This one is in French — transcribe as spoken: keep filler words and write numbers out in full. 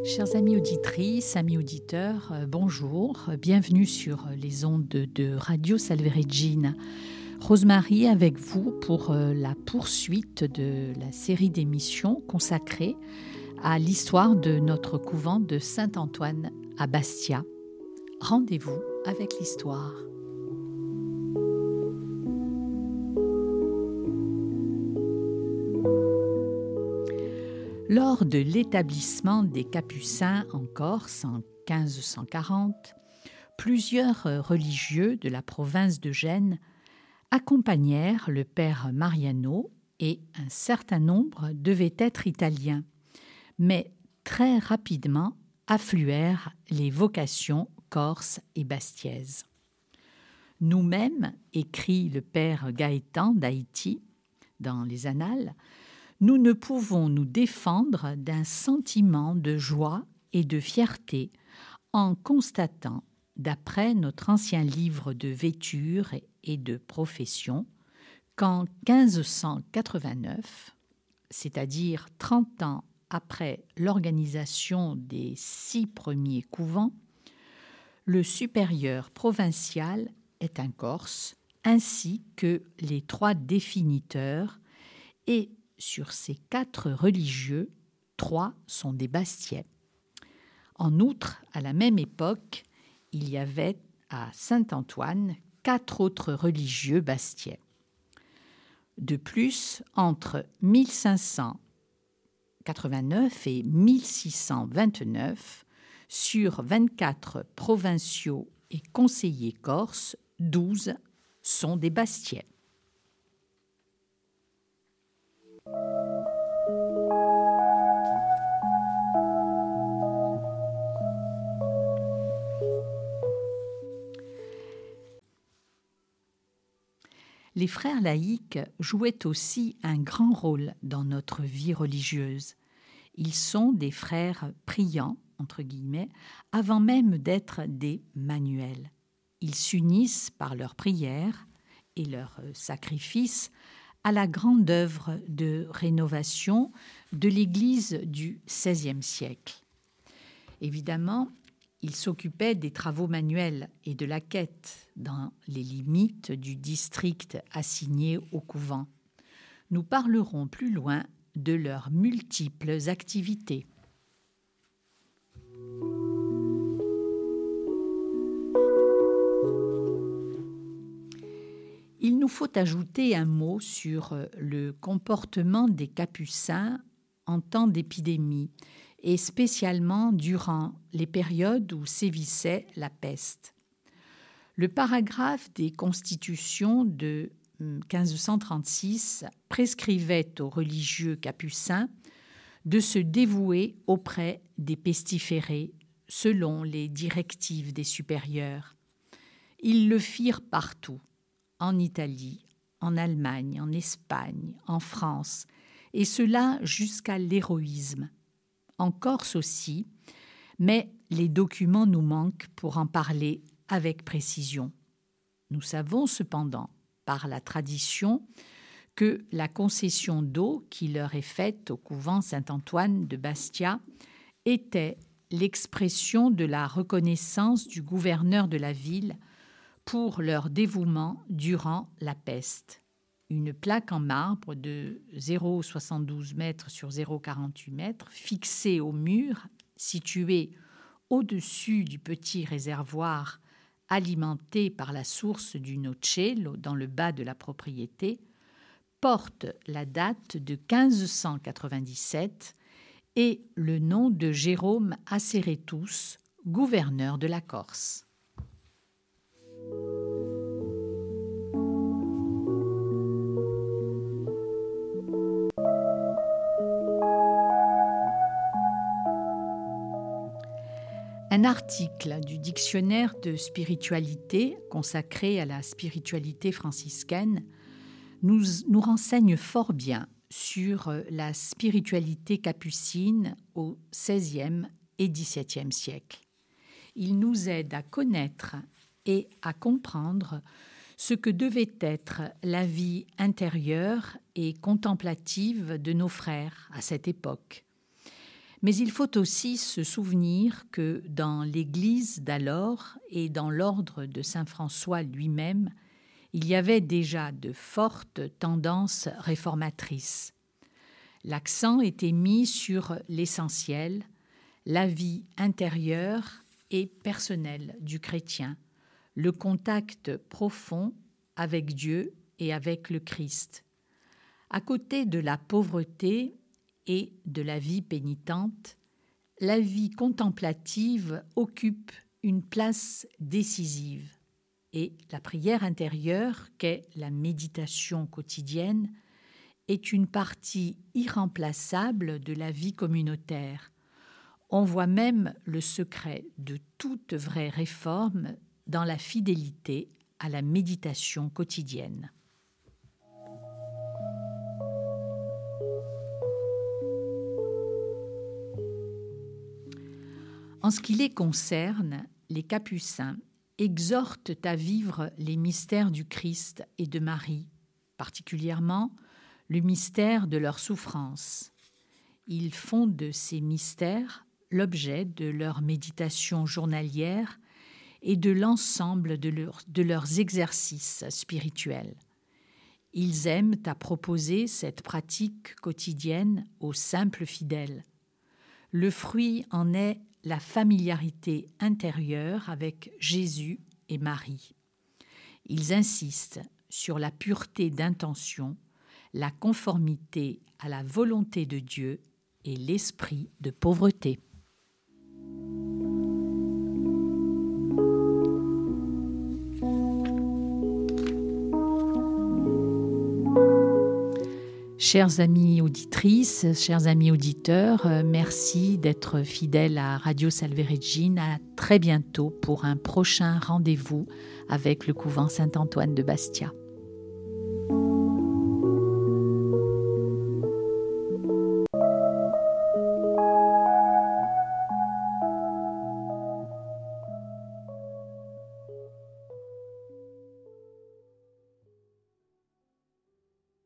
Chers amis auditrices, amis auditeurs, euh, bonjour, bienvenue sur les ondes de, de Radio Salve Regina. Rosemarie avec vous pour euh, la poursuite de la série d'émissions consacrée à l'histoire de notre couvent de Saint-Antoine à Bastia. Rendez-vous avec l'histoire. Lors de l'établissement des Capucins en Corse en quinze cent quarante, plusieurs religieux de la province de Gênes accompagnèrent le père Mariano et un certain nombre devaient être italiens. Mais très rapidement affluèrent les vocations corses et bastiaises. Nous-mêmes, écrit le père Gaëtan d'Haïti dans les Annales, nous ne pouvons nous défendre d'un sentiment de joie et de fierté en constatant, d'après notre ancien livre de Vêtures et de Profession, qu'en quinze cent quatre-vingt-neuf, c'est-à-dire trente ans après l'organisation des six premiers couvents, le supérieur provincial est un Corse, ainsi que les trois définiteurs, et sur ces quatre religieux, trois sont des Bastiais. En outre, à la même époque, il y avait à Saint-Antoine quatre autres religieux bastiais. De plus, entre mille cinq cent quatre-vingt-neuf et mille six cent vingt-neuf, sur vingt-quatre provinciaux et conseillers corses, douze sont des Bastiais. Les frères laïcs jouaient aussi un grand rôle dans notre vie religieuse. Ils sont des frères priants, entre guillemets, avant même d'être des manuels. Ils s'unissent par leurs prières et leurs sacrifices à la grande œuvre de rénovation de l'Église du seizième siècle. Évidemment, ils s'occupaient des travaux manuels et de la quête dans les limites du district assigné au couvent. Nous parlerons plus loin de leurs multiples activités. Il nous faut ajouter un mot sur le comportement des Capucins en temps d'épidémie, et spécialement durant les périodes où sévissait la peste. Le paragraphe des Constitutions de quinze cent trente-six prescrivait aux religieux capucins de se dévouer auprès des pestiférés selon les directives des supérieurs. Ils le firent partout, en Italie, en Allemagne, en Espagne, en France, et cela jusqu'à l'héroïsme. En Corse aussi, mais les documents nous manquent pour en parler avec précision. Nous savons cependant, par la tradition, que la concession d'eau qui leur est faite au couvent Saint-Antoine de Bastia était l'expression de la reconnaissance du gouverneur de la ville pour leur dévouement durant la peste. Une plaque en marbre de zéro virgule soixante-douze mètres sur zéro virgule quarante-huit mètres, fixée au mur, situé au-dessus du petit réservoir alimenté par la source du Nocello dans le bas de la propriété, porte la date de quinze cent quatre-vingt-dix-sept et le nom de Jérôme Asseretus, gouverneur de la Corse. Un article du dictionnaire de spiritualité consacré à la spiritualité franciscaine nous, nous renseigne fort bien sur la spiritualité capucine au seizième et dix-septième siècle. Il nous aide à connaître et à comprendre ce que devait être la vie intérieure et contemplative de nos frères à cette époque. Mais il faut aussi se souvenir que dans l'Église d'alors et dans l'ordre de saint François lui-même, il y avait déjà de fortes tendances réformatrices. L'accent était mis sur l'essentiel, la vie intérieure et personnelle du chrétien, le contact profond avec Dieu et avec le Christ. À côté de la pauvreté et de la vie pénitente, la vie contemplative occupe une place décisive et la prière intérieure, qu'est la méditation quotidienne, est une partie irremplaçable de la vie communautaire. On voit même le secret de toute vraie réforme dans la fidélité à la méditation quotidienne. En ce qui les concerne, les Capucins exhortent à vivre les mystères du Christ et de Marie, particulièrement le mystère de leur souffrance. Ils font de ces mystères l'objet de leur méditation journalière et de l'ensemble de, leur, de leurs exercices spirituels. Ils aiment à proposer cette pratique quotidienne aux simples fidèles. Le fruit en est la familiarité intérieure avec Jésus et Marie. Ils insistent sur la pureté d'intention, la conformité à la volonté de Dieu et l'esprit de pauvreté. Chers amis auditrices, chers amis auditeurs, euh, merci d'être fidèles à Radio Salve Regina. À très bientôt pour un prochain rendez-vous avec le couvent Saint-Antoine de Bastia.